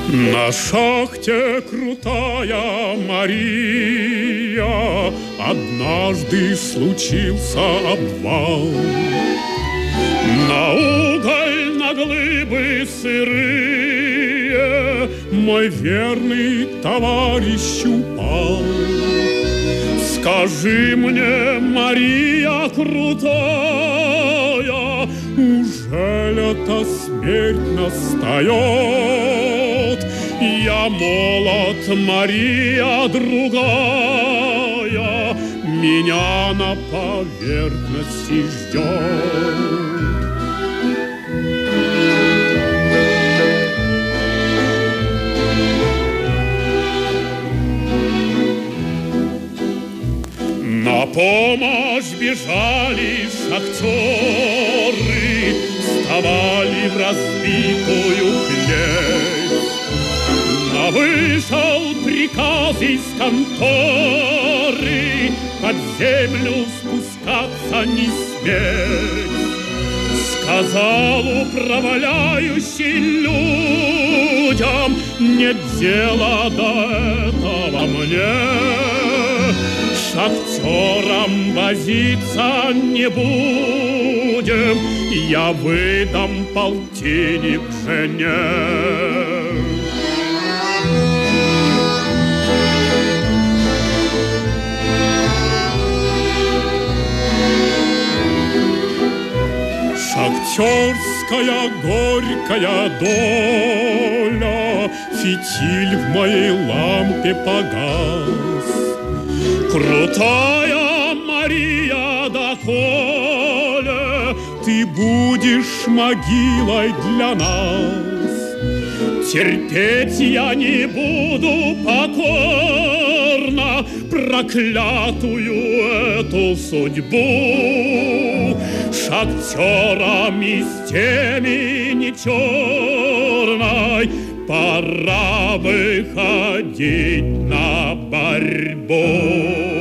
На шахте крутая Мария, однажды случился обвал. На уголь, на глыбы сырые мой верный товарищ упал. Скажи мне, Мария крутая, ужель эта смерть настает? Я молод, Мария другая меня на поверхности ждет. На помощь бежали шахтеры, вставали в разбитую клеть. Но вышел приказ из конторы под землю спускаться не сметь. Сказал управляющий людям: нет дела до этого мне. Шахтерам возиться не будем, я выдам полтинник жене. Шахтерская горькая доля, фитиль в моей лампе погас. Крутая Мария, доколе ты будешь могилой для нас? Терпеть я не буду покорно проклятую эту судьбу. Шахтерам из темени черной пора выходить на борьбу.